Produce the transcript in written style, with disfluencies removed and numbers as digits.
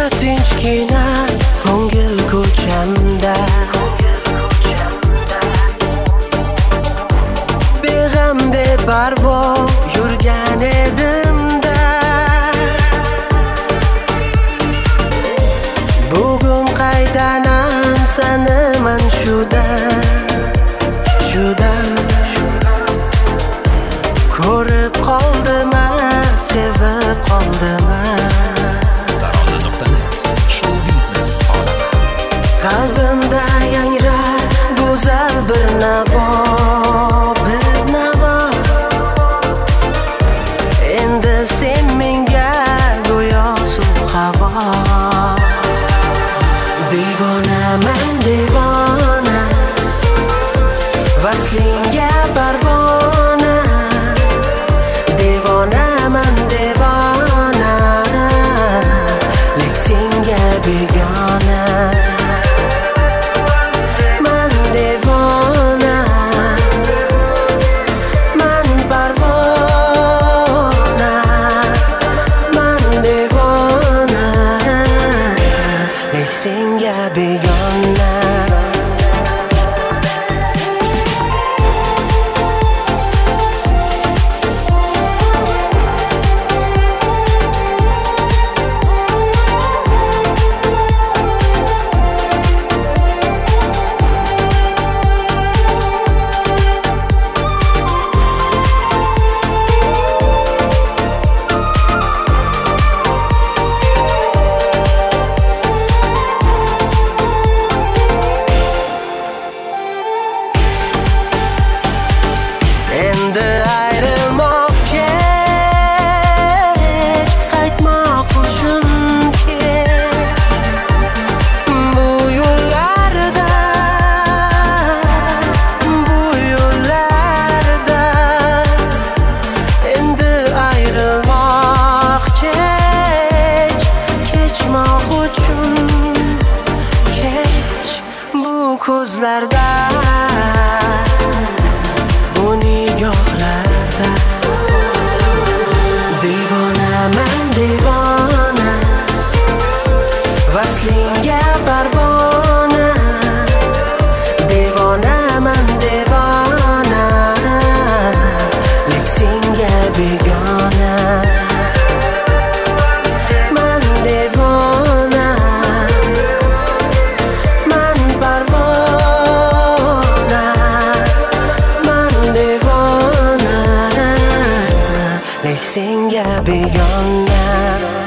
tinchgina ko'ngil ko'chamda, beg'am beparvo yurgan edimda. Bugun qaydanam sanaman shudan ko'rib qoldima, sevib qoldima. Qalbimda yangrar go'zal bir navo, endi sen menga go'yo suv havo. Devonaman devona, vaslingga parvona. Devonaman devona, lek senga begona. Man devona, man parvona, man devona, lek senga begona. Endi ayrilmoq kech, qaytmoq uchun kech. Bu yo'llarda endi ayrilmoq kech, kechmoq uchun kech. Bu ko'zlarda, bu nigohlarda devonaman devona, vaslingga parvona. Devonaman devona, lek senga begona. Man devona, man parvona, man devona, lek senga begona.